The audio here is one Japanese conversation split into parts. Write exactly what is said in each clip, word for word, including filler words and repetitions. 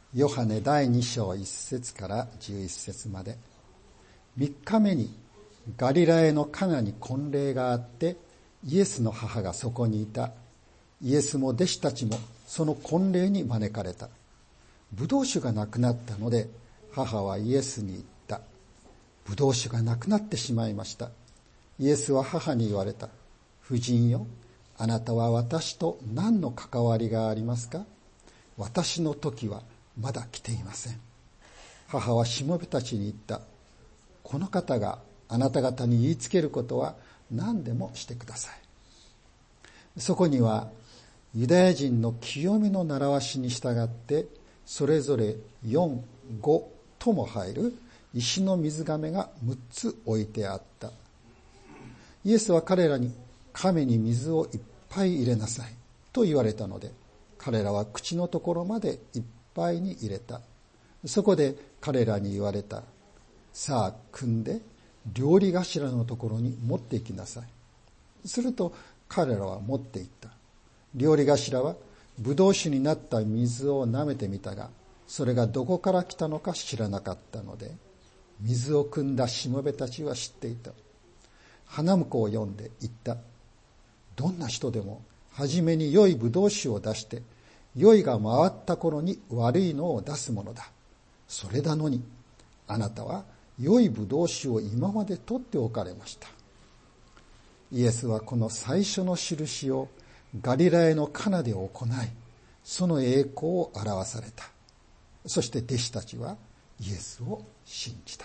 ヨハネだいに章いち節からじゅういち節まで。みっかめにガリラヤのカナに婚礼があって、イエスの母がそこにいた。イエスも弟子たちもその婚礼に招かれた。ブドウ酒がなくなったので、母はイエスに言った。ブドウ酒がなくなってしまいました。イエスは母に言われた。夫人よ、あなたは私と何の関わりがありますか？私の時はまだ来ていません。母はしもべたちに言った。この方があなた方に言いつけることは何でもしてください。そこにはユダヤ人の清めの習わしに従ってそれぞれよん、ごとも入る石の水甕がむっつ置いてあった。イエスは彼らに甕に水をいっぱい入れなさいと言われたので、彼らは口のところまでいっぱいに入れた。そこで彼らに言われた。さあ汲んで料理頭のところに持って行きなさい。すると彼らは持って行った。料理頭はブドウ酒になった水を舐めてみたが、それがどこから来たのか知らなかったので、水を汲んだしもべたちは知っていた。花婿を呼んで言った。どんな人でも初めに良いブドウ酒を出して、良いが回った頃に悪いのを出すものだ。それなのに、あなたは良いブドウ酒を今まで取っておかれました。イエスはこの最初の印をガリラヤのカナで行い、その栄光を表された。そして弟子たちはイエスを信じた。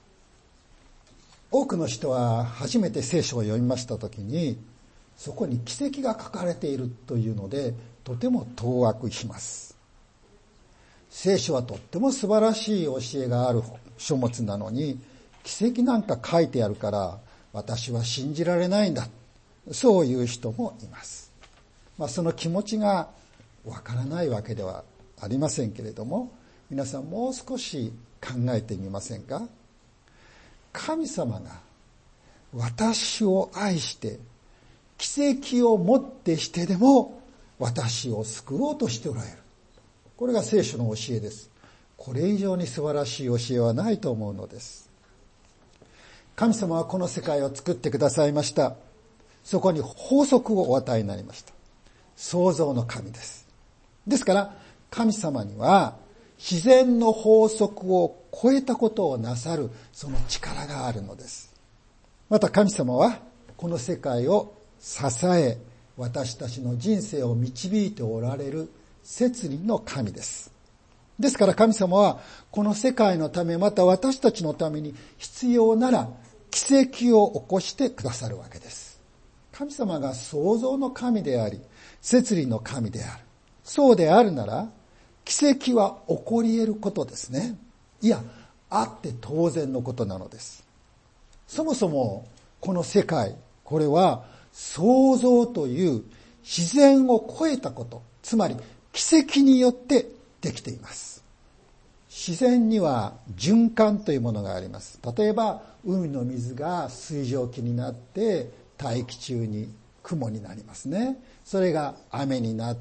多くの人は初めて聖書を読みましたときに、そこに奇跡が書かれているというので、とても当惑します。聖書はとっても素晴らしい教えがある書物なのに、奇跡なんか書いてあるから私は信じられないんだ。そういう人もいます。まあ、その気持ちがわからないわけではありませんけれども、皆さんもう少し考えてみませんか？神様が私を愛して奇跡をもってしてでも私を救おうとしておられる。これが聖書の教えです。これ以上に素晴らしい教えはないと思うのです。神様はこの世界を作ってくださいました。そこに法則をお与えになりました。創造の神です。ですから神様には自然の法則を超えたことをなさるその力があるのです。また神様はこの世界を支え、私たちの人生を導いておられる摂理の神です。ですから神様はこの世界のため、また私たちのために必要なら奇跡を起こしてくださるわけです。神様が創造の神であり、摂理の神である。そうであるなら奇跡は起こり得ることですね。いや、あって当然のことなのです。そもそもこの世界、これは創造という自然を超えたこと、つまり奇跡によってできています。自然には循環というものがあります。例えば海の水が水蒸気になって大気中に雲になりますね。それが雨になって、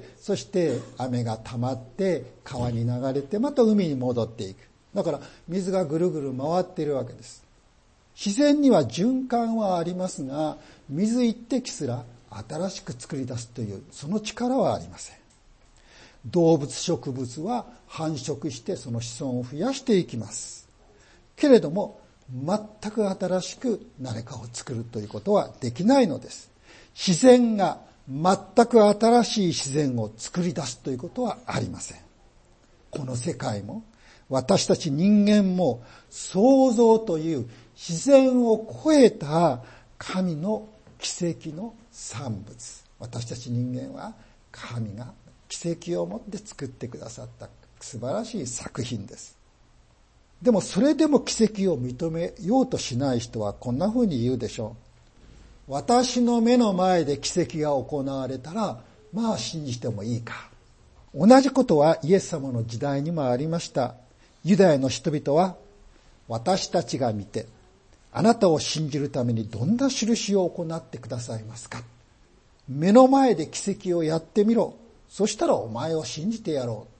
そして雨が溜まって川に流れてまた海に戻っていく。だから水がぐるぐる回っているわけです。自然には循環はありますが、水一滴すら新しく作り出すというその力はありません。動物植物は繁殖してその子孫を増やしていきます。けれども全く新しく何かを作るということはできないのです。自然が全く新しい自然を作り出すということはありません。この世界も私たち人間も創造という自然を超えた神の奇跡の産物。私たち人間は神が奇跡をもって作ってくださった素晴らしい作品です。でもそれでも奇跡を認めようとしない人はこんな風に言うでしょう。私の目の前で奇跡が行われたらまあ信じてもいいか。同じことはイエス様の時代にもありました。ユダヤの人々は私たちが見てあなたを信じるためにどんな印を行ってくださいますか。目の前で奇跡をやってみろ。そしたらお前を信じてやろ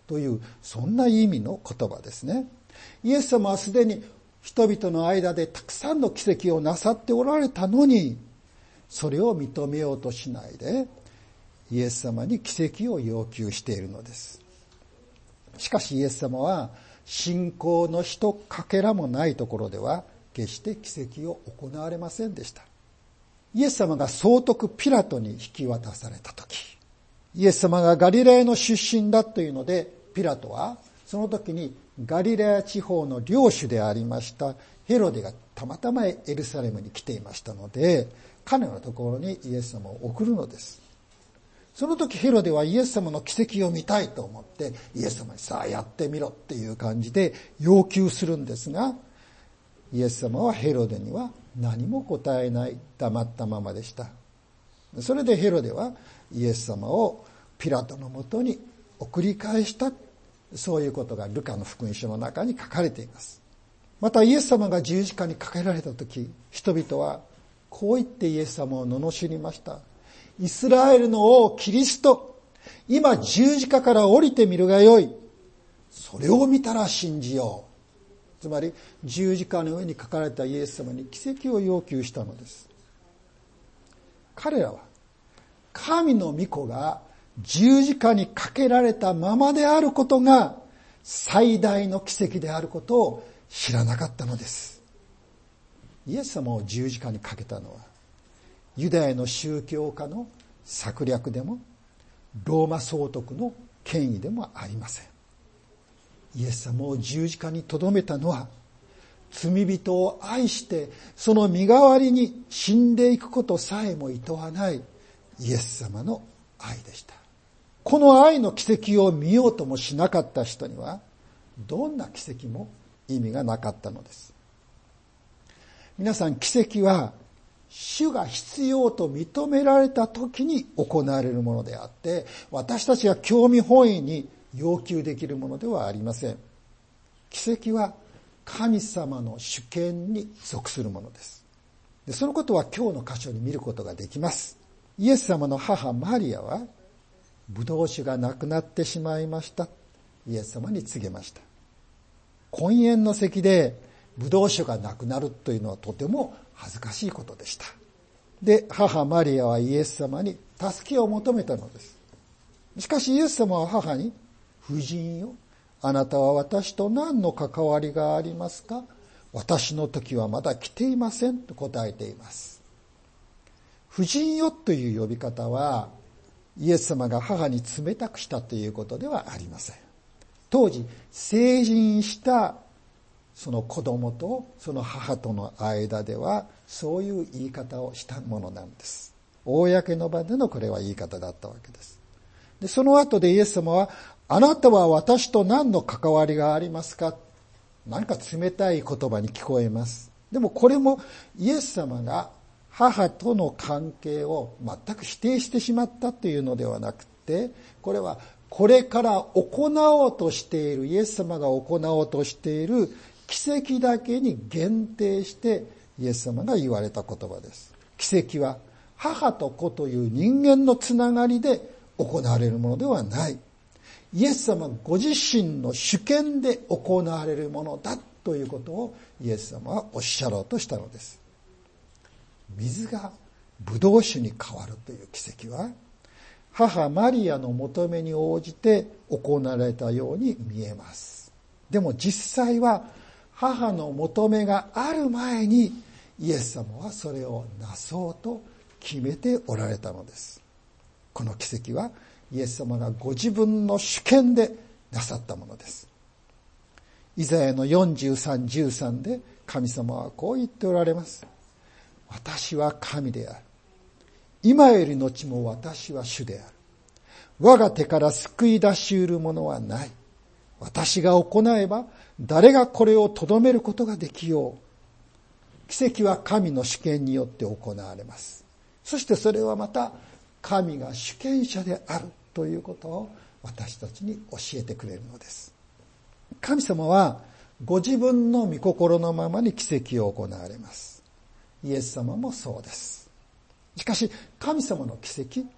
という、そんな意味の言葉ですね。イエス様はすでに人々の間でたくさんの奇跡をなさっておられたのに、それを認めようとしないで、イエス様に奇跡を要求しているのです。しかしイエス様は、信仰のひとかけらもないところでは、決して奇跡を行われませんでした。イエス様が総督ピラトに引き渡されたとき、イエス様がガリラヤの出身だというので、ピラトはその時にガリラヤ地方の領主でありましたヘロデがたまたまエルサレムに来ていましたので、彼のところにイエス様を送るのです。その時ヘロデはイエス様の奇跡を見たいと思って、イエス様にさあやってみろっていう感じで要求するんですが、イエス様はヘロデには何も答えない、黙ったままでした。それでヘロデはイエス様をピラトのもとに送り返した、そういうことがルカの福音書の中に書かれています。またイエス様が十字架にかけられた時、人々はこう言ってイエス様を罵りました。イスラエルの王キリスト、今十字架から降りてみるがよい。それを見たら信じよう。つまり十字架の上に書かれたイエス様に奇跡を要求したのです。彼らは神の御子が十字架にかけられたままであることが最大の奇跡であることを知らなかったのです。イエス様を十字架にかけたのはユダヤの宗教家の策略でもローマ総督の権威でもありません。イエス様を十字架に留めたのは、罪人を愛してその身代わりに死んでいくことさえも厭わないイエス様の愛でした。この愛の奇跡を見ようともしなかった人には、どんな奇跡も意味がなかったのです。皆さん、奇跡は主が必要と認められた時に行われるものであって、私たちが興味本位に要求できるものではありません。奇跡は神様の主権に属するものです。で、そのことは今日の箇所に見ることができます。イエス様の母マリアは、ブドウ酒がなくなってしまいました。イエス様に告げました。婚宴の席でブドウ酒がなくなるというのはとても恥ずかしいことでした。で、母マリアはイエス様に助けを求めたのです。しかしイエス様は母に、夫人よ、あなたは私と何の関わりがありますか？私の時はまだ来ていませんと答えています。夫人よという呼び方は、イエス様が母に冷たくしたということではありません。当時、成人したその子供とその母との間では、そういう言い方をしたものなんです。公の場でのこれは言い方だったわけです。で、その後でイエス様は、あなたは私と何の関わりがありますか？何か冷たい言葉に聞こえます。でもこれもイエス様が母との関係を全く否定してしまったというのではなくて、これはこれから行おうとしている、イエス様が行おうとしている奇跡だけに限定してイエス様が言われた言葉です。奇跡は母と子という人間のつながりで行われるものではない。イエス様ご自身の主権で行われるものだということをイエス様はおっしゃろうとしたのです。水がブドウ酒に変わるという奇跡は、母マリアの求めに応じて行われたように見えます。でも実際は母の求めがある前にイエス様はそれをなそうと決めておられたのです。この奇跡はイエス様がご自分の主権でなさったものです。イザヤのよんじゅうさん、じゅうさんで神様はこう言っておられます。私は神である。今より後も私は主である。我が手から救い出し得るものはない。私が行えば誰がこれをとどめることができよう。奇跡は神の主権によって行われます。そしてそれはまた神が主権者であるということを私たちに教えてくれるのです。神様はご自分の御心のままに奇跡を行われます。イエス様もそうです。しかし神様の奇跡、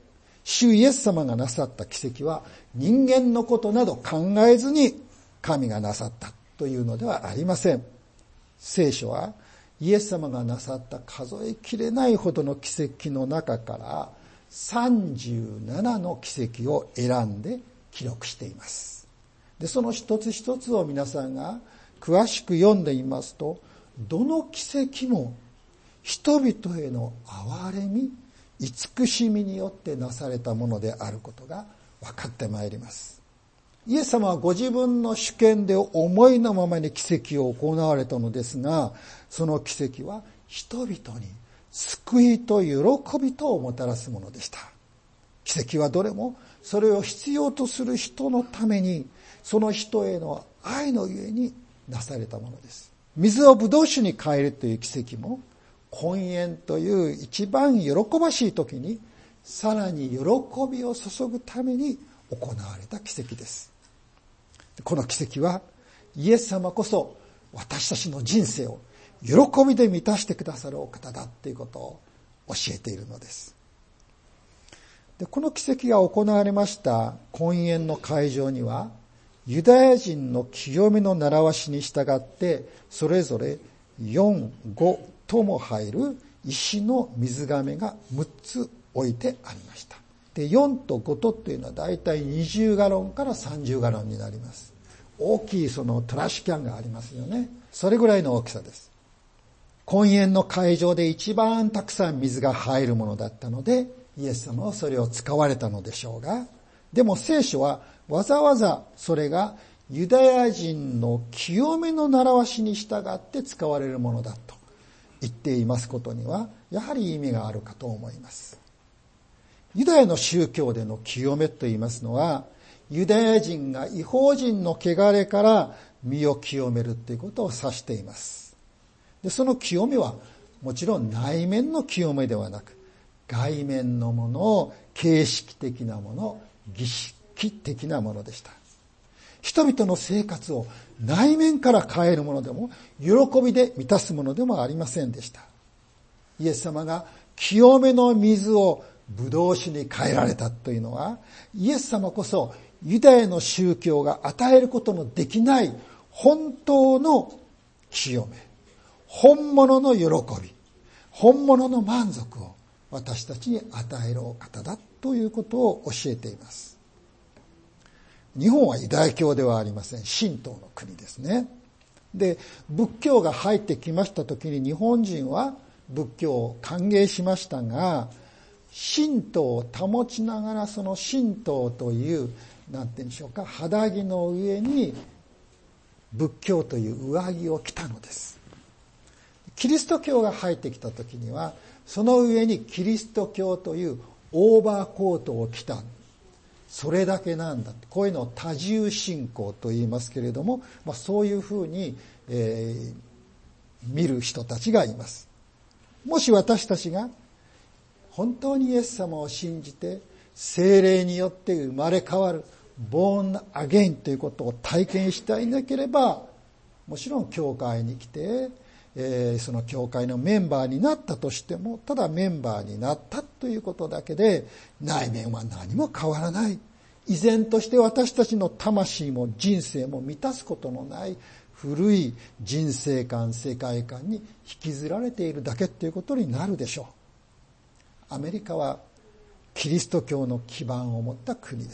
主イエス様がなさった奇跡は人間のことなど考えずに神がなさったというのではありません。聖書はイエス様がなさった数えきれないほどの奇跡の中からさんじゅうななの奇跡を選んで記録しています。で、その一つ一つを皆さんが詳しく読んでみますと、どの奇跡も人々への憐れみ、慈しみによってなされたものであることが分かってまいります。イエス様はご自分の主権で思いのままに奇跡を行われたのですが、その奇跡は人々に救いと喜びとをもたらすものでした。奇跡はどれもそれを必要とする人のために、その人への愛のゆえになされたものです。水をブドウ酒に変えるという奇跡も、婚宴という一番喜ばしい時にさらに喜びを注ぐために行われた奇跡です。この奇跡はイエス様こそ私たちの人生を喜びで満たしてくださるお方だということを教えているのです。で、この奇跡が行われました婚宴の会場には、ユダヤ人の清めの習わしに従ってそれぞれよん、ごとも入る石の水甕がむっつ置いてありました。で、よんとごとっていうのはだいたいにじゅうガロンからさんじゅうガロンになります。大きいそのトラッシュキャンがありますよね。それぐらいの大きさです。婚宴の会場で一番たくさん水が入るものだったので、イエス様はそれを使われたのでしょうが、でも聖書はわざわざそれがユダヤ人の清めの習わしに従って使われるものだと言っていますことには、やはり意味があるかと思います。ユダヤの宗教での清めといいますのは、ユダヤ人が異邦人の汚れから身を清めるということを指しています。で、その清めはもちろん内面の清めではなく、外面のもの、形式的なもの、儀式的なものでした。人々の生活を内面から変えるものでも、喜びで満たすものでもありませんでした。イエス様が清めの水をブドウ酒に変えられたというのは、イエス様こそユダヤの宗教が与えることのできない本当の清め、本物の喜び、本物の満足を私たちに与えるお方だということを教えています。日本はユダヤ教ではありません。神道の国ですね。で、仏教が入ってきましたときに日本人は仏教を歓迎しましたが、神道を保ちながらその神道という、なんて言うんでしょうか、肌着の上に仏教という上着を着たのです。キリスト教が入ってきたときには、その上にキリスト教というオーバーコートを着た。それだけなんだ。こういうのを多重信仰と言いますけれども、まあ、そういうふうに、えー、見る人たちがいます。もし私たちが本当にイエス様を信じて聖霊によって生まれ変わるボーンアゲインということを体験したいなければ、もちろん教会に来て、えー、その教会のメンバーになったとしても、ただメンバーになったということだけで内面は何も変わらない。依然として私たちの魂も人生も満たすことのない古い人生観、世界観に引きずられているだけということになるでしょう。アメリカはキリスト教の基盤を持った国です。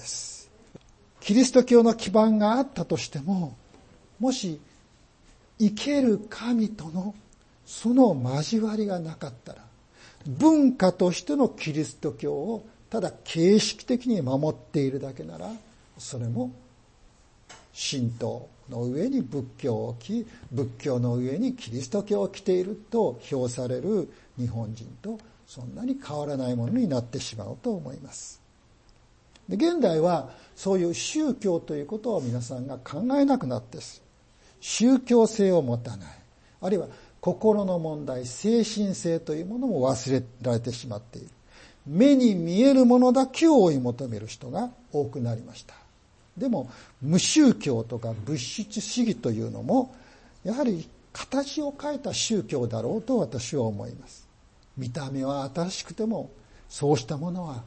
キリスト教の基盤があったとしても、もし生ける神とのその交わりがなかったら、文化としてのキリスト教をただ形式的に守っているだけなら、それも神道の上に仏教を置き、仏教の上にキリスト教を着ていると評される日本人とそんなに変わらないものになってしまうと思います。で、現代はそういう宗教ということを皆さんが考えなくなって、宗教性を持たない、あるいは心の問題、精神性というものも忘れられてしまっている。目に見えるものだけを追い求める人が多くなりました。でも無宗教とか物質主義というのもやはり形を変えた宗教だろうと私は思います。見た目は新しくてもそうしたものは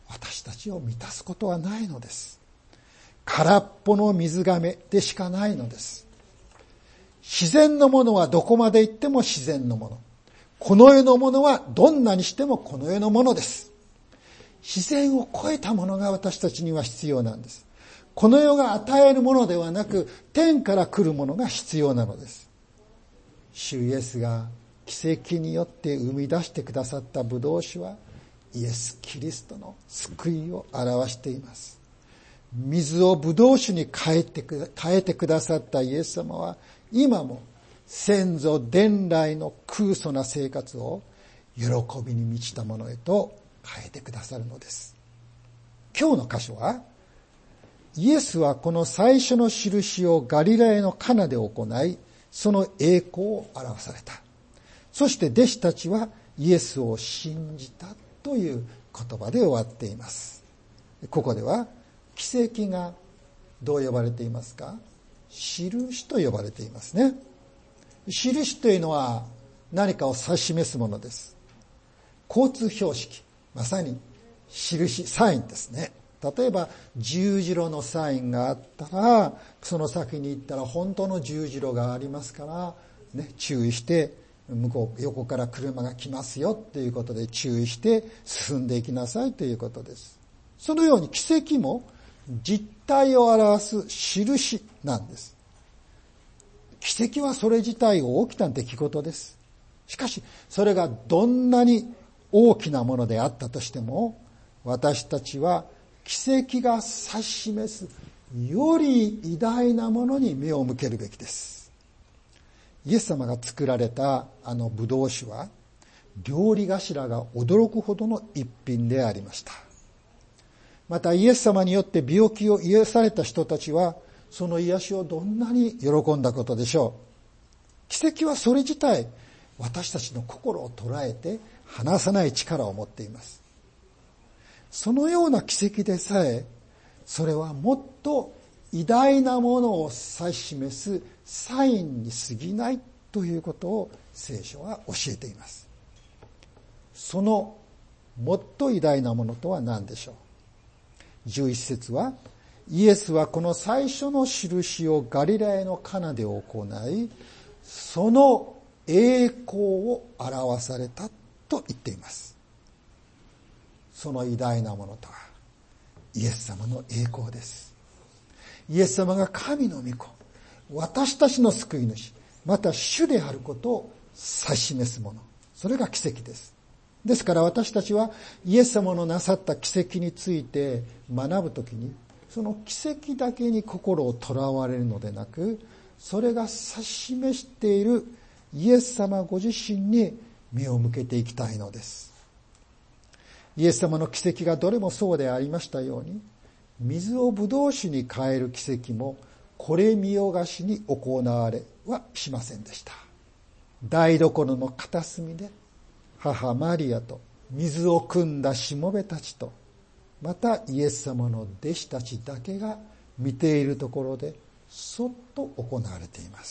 私たちを満たすことはないのです。空っぽの水がめでしかないのです。自然のものはどこまで行っても自然のもの。この世のものはどんなにしてもこの世のものです。自然を超えたものが私たちには必要なんです。この世が与えるものではなく、天から来るものが必要なのです。主イエスが奇跡によって生み出してくださったブドウ酒は、イエス・キリストの救いを表しています。水をブドウ酒に変えてく、変えてくださったイエス様は、今も先祖伝来の空疎な生活を喜びに満ちたものへと変えてくださるのです。今日の箇所は、イエスはこの最初の印をガリラヤのカナで行い、その栄光を表された。そして弟子たちはイエスを信じたという言葉で終わっています。ここでは奇跡がどう呼ばれていますか？印と呼ばれていますね。印というのは何かを指し示すものです。交通標識、まさに印、サインですね。例えば十字路のサインがあったら、その先に行ったら本当の十字路がありますから、ね、注意して向こう横から車が来ますよということで注意して進んでいきなさいということです。そのように奇跡も実体を表す印なんです。奇跡はそれ自体大きな出来事です。しかしそれがどんなに大きなものであったとしても、私たちは奇跡が指し示すより偉大なものに目を向けるべきです。イエス様が作られたあのブドウ酒は、料理頭が驚くほどの一品でありました。またイエス様によって病気を癒された人たちは、その癒しをどんなに喜んだことでしょう。奇跡はそれ自体、私たちの心を捉えて離さない力を持っています。そのような奇跡でさえ、それはもっと偉大なものを指し示すサインに過ぎないということを聖書は教えています。そのもっと偉大なものとは何でしょう。じゅういち節は、イエスはこの最初の印をガリラヤのカナで行い、その栄光を表されたと言っています。その偉大なものとはイエス様の栄光です。イエス様が神の御子、私たちの救い主、また主であることを指し示すもの、それが奇跡です。ですから私たちはイエス様のなさった奇跡について学ぶときに、その奇跡だけに心をとらわれるのでなく、それが指し示しているイエス様ご自身に目を向けていきたいのです。イエス様の奇跡がどれもそうでありましたように、水をブドウ酒に変える奇跡もこれ見よがしに行われはしませんでした。台所の片隅で母マリアと水を汲んだしもべたちと、またイエス様の弟子たちだけが見ているところでそっと行われています。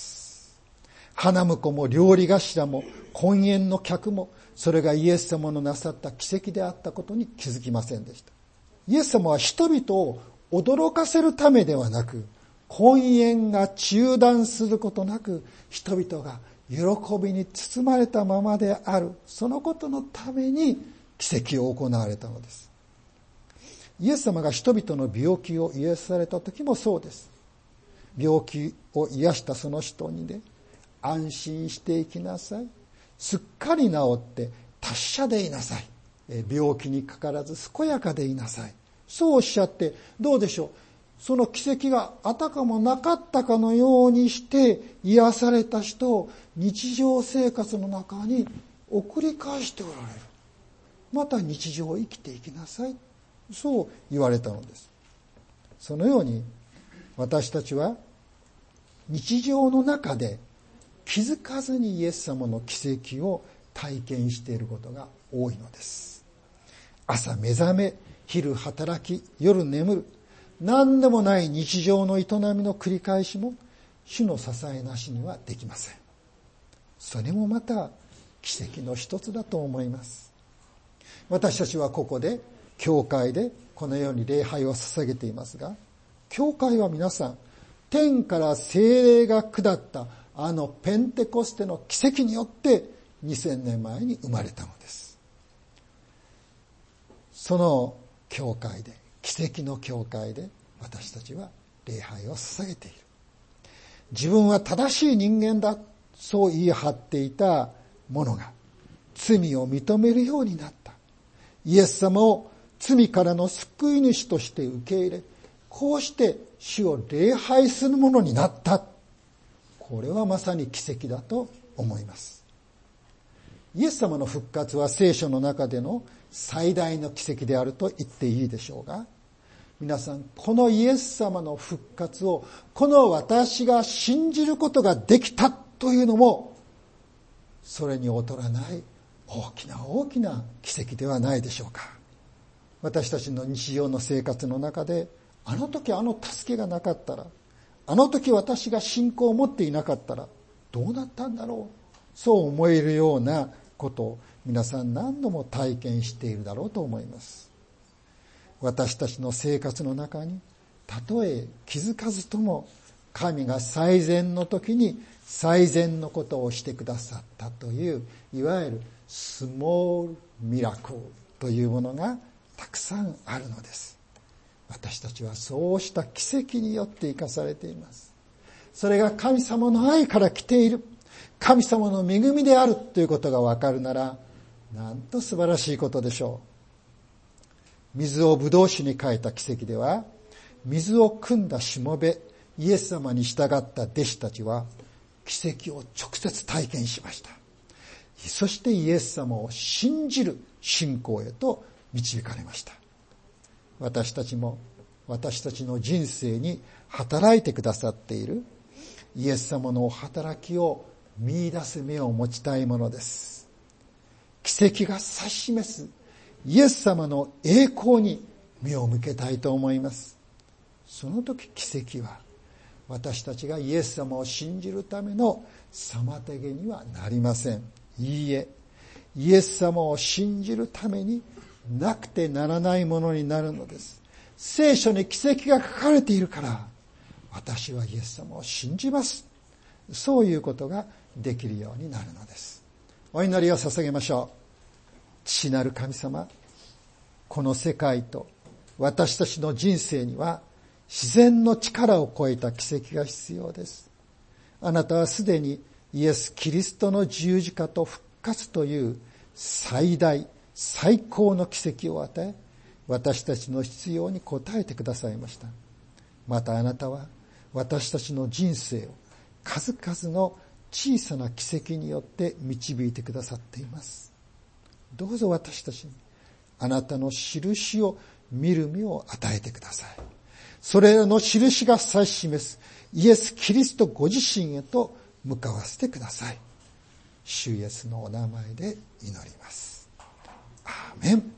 花婿も料理頭も婚宴の客も、それがイエス様のなさった奇跡であったことに気づきませんでした。イエス様は人々を驚かせるためではなく、婚宴が中断することなく人々が喜びに包まれたままである、そのことのために奇跡を行われたのです。イエス様が人々の病気を癒された時もそうです。病気を癒したその人にね、安心していきなさい、すっかり治って達者でいなさい、病気にかからず健やかでいなさい、そうおっしゃって、どうでしょう、その奇跡があたかもなかったかのようにして癒された人を日常生活の中に送り返しておられる。また日常を生きていきなさい、そう言われたのです。そのように私たちは日常の中で気づかずにイエス様の奇跡を体験していることが多いのです。朝目覚め、昼働き、夜眠る、何でもない日常の営みの繰り返しも主の支えなしにはできません。それもまた奇跡の一つだと思います。私たちはここで教会でこのように礼拝を捧げていますが、教会は皆さん、天から聖霊が下ったあのペンテコステの奇跡によってにせんねんまえに生まれたのです。その教会で、奇跡の教会で私たちは礼拝を捧げている。自分は正しい人間だ、そう言い張っていた者が罪を認めるようになった。イエス様を罪からの救い主として受け入れ、こうして主を礼拝するものになった。これはまさに奇跡だと思います。イエス様の復活は聖書の中での最大の奇跡であると言っていいでしょうが、皆さん、このイエス様の復活をこの私が信じることができたというのも、それに劣らない大きな大きな奇跡ではないでしょうか。私たちの日常の生活の中で、あの時あの助けがなかったら、あの時私が信仰を持っていなかったらどうなったんだろう、そう思えるようなことを皆さん何度も体験しているだろうと思います。私たちの生活の中に、たとえ気づかずとも神が最善の時に最善のことをしてくださったという、いわゆるスモールミラクルというものがたくさんあるのです。私たちはそうした奇跡によって生かされています。それが神様の愛から来ている、神様の恵みであるということがわかるなら、なんと素晴らしいことでしょう。水をブドウ酒に変えた奇跡では、水を汲んだしもべイエス様に従った弟子たちは奇跡を直接体験しました。そしてイエス様を信じる信仰へと導かれました。私たちも私たちの人生に働いてくださっているイエス様の働きを見出す目を持ちたいものです。奇跡が指し示すイエス様の栄光に目を向けたいと思います。その時奇跡は私たちがイエス様を信じるための妨げにはなりません。いいえ、イエス様を信じるためになくてならないものになるのです。聖書に奇跡が書かれているから私はイエス様を信じます、そういうことができるようになるのです。お祈りを捧げましょう。父なる神様、この世界と私たちの人生には自然の力を超えた奇跡が必要です。あなたはすでにイエス・キリストの十字架と復活という最大最高の奇跡を与え、私たちの必要に応えてくださいました。またあなたは私たちの人生を数々の小さな奇跡によって導いてくださっています。どうぞ私たちにあなたの印を見る目を与えてください。それらの印が指し示すイエス・キリストご自身へと向かわせてください。主イエスのお名前で祈ります。アーメン。